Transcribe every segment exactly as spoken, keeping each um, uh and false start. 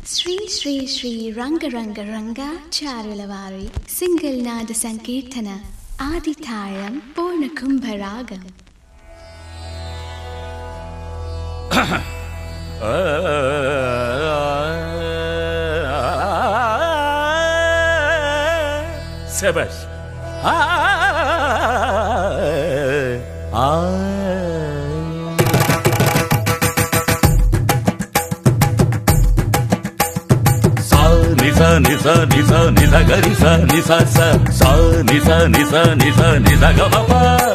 శ్రీ శ్రీ శ్రీ రంగ రంగ రంగ చారులవారి సింగిల్ నాద సంకీర్తన ఆదితాళం పూర్ణ కుంభరాగం. శభాష్. నిస నిస నిస నిస గరి స నిస స స నిస నిస నిస నిస గమప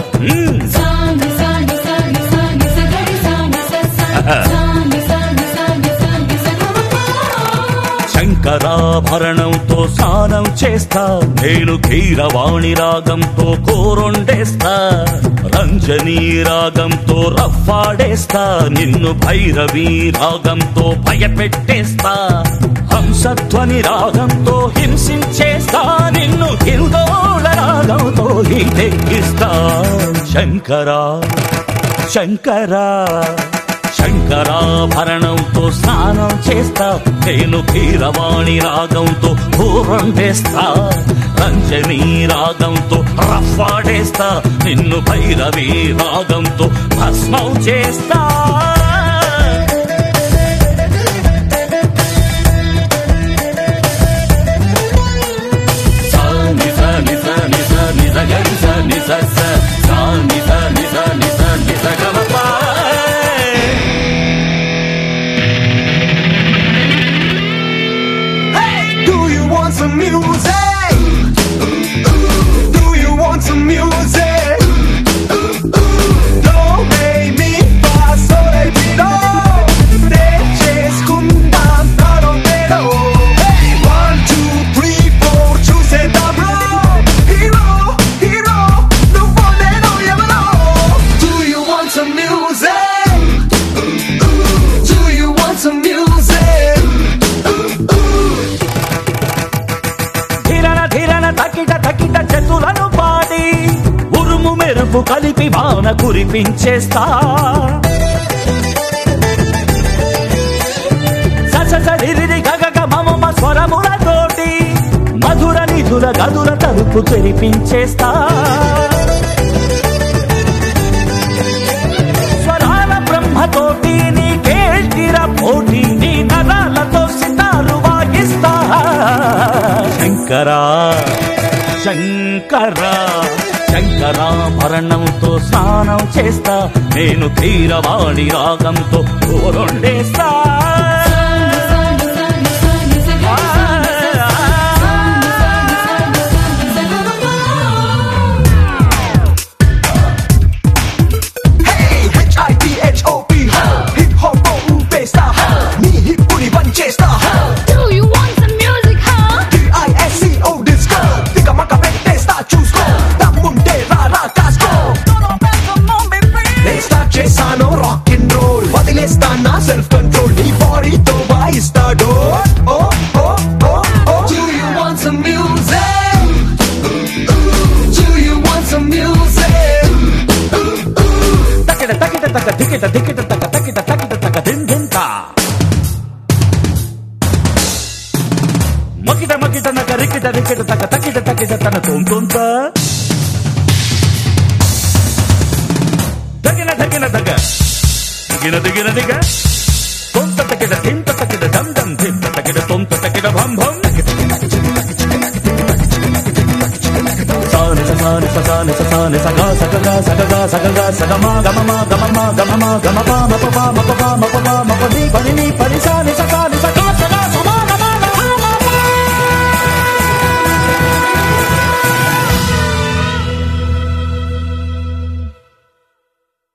శంకరాభరణంతో స్నానం చేస్తా, నేను కీరవాణి రాగంతో కోరొండేస్తా, రంజనీ రాగంతో రఫ్ఫాడేస్తా, నిన్ను భైరవీ రాగంతో భయపెట్టేస్తా, హంసధ్వని రాగంతో హింసించేస్తా, నిన్ను హిందోళ రాగంతో హీటెక్కిస్తా. శంకరా శంకరా శంకరాభరణంతో స్నానం చేస్తా, నేను కీరవాణి రాగంతో పూర్వండేస్తా, రంజనీ రాగంతో రఫ్ఫాడేస్తా, నిన్ను భైరవీ రాగంతో భస్మం చేస్తా. Some music. Do you want some music? Don't make me pass so let me know. They chase kundam tarotero. Hey, one, two, three, four, choose it up, bro. Hero, hero, the one that know you ever know. Do you want some music? Do you want some music? తకిట తకిట చతులను పాడి ఉరుము మెరుపు కలిపి వాన కురిపించేస్తా, ససరిరి గగగ మమ స్వరములతోటి మధుర నిధుల గదుల తలుపు తెరిపించేస్తా, స్వరాల బ్రహ్మతోటి నీ కేల్టిర పోటీ, నీ నరాలతో సితారు వాయిస్తా. శంకరా శంకరా శంకరాభరణంతో స్నానం చేస్తా, నేను కీరవాణి రాగంతో కోరొండేస్తా. Self control, నీ బాడీతో వాయిస్తాడు. Oh, oh, oh, oh. Do you want some music? Do you want some music? తకిట తకిట తక దికిట దికిట తక తకిట తకిట తక దిన్ దిన్ తా, మకిట మకిట నక రికిట రికిట తక తకిట తకిట తన తోం తోం తా, దగిన దగిన దగ దిగిన దిగిన దిగ తొంత తకిట తింత తకిట దమ్ దమ్ తింత తకిట తొంత తకిట భం భం. సాని ససాని ససాని ససాని సగా సగగా సగగా సగగా సగమా గమమా గమమా గమమా గమపా మపపా